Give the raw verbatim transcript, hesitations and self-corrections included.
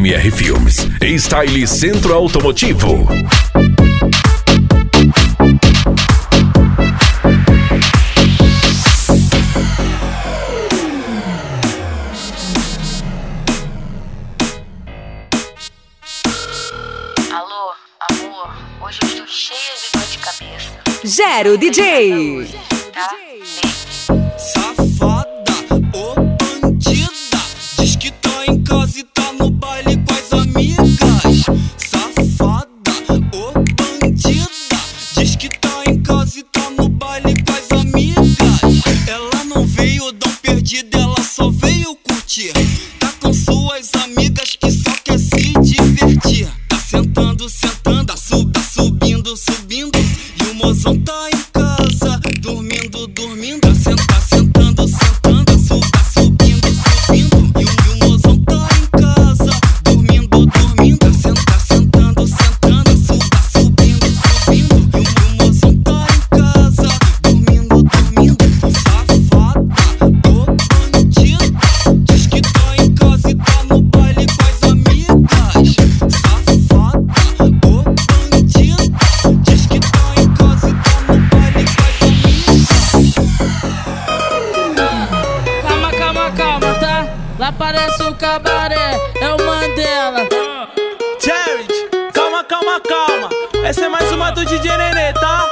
M R Filmes e Style Centro Automotivo. Alô, amor, hoje eu estou cheia de dor de cabeça. Gero D J. Tá? Safada, ô bandida, diz que tá em casa e tá no baile com as amigas. Safada, ô bandida, diz que tá em casa e tá no baile com as amigas. Ela não veio dar um perdido, ela só veio curtir. Tá com suas amigas que só quer se divertir. Tá sentando, sentando, tá sub, tá subindo, subindo. E o mozão tá em casa, dormindo, dormindo. Tá sentando, sentando, sentando, tá sub, tá subindo, subindo. E o, e o mozão tá em casa, dormindo, dormindo. Tá sentando, sentando, sentando, tá sub, tá subindo, subindo. E o, e o mozão tá em casa, dormindo, dormindo. Safada, ô bandida, diz que tá em casa e tá no baile com as amigas. Safada, ô bandida, diz que tá em casa e tá no baile com as amigas. Calma, calma, calma, tá? Lá parece o cabaré, é o Mandela. Jared, calma, calma, calma. Essa é mais uma do D J Nenê, tá?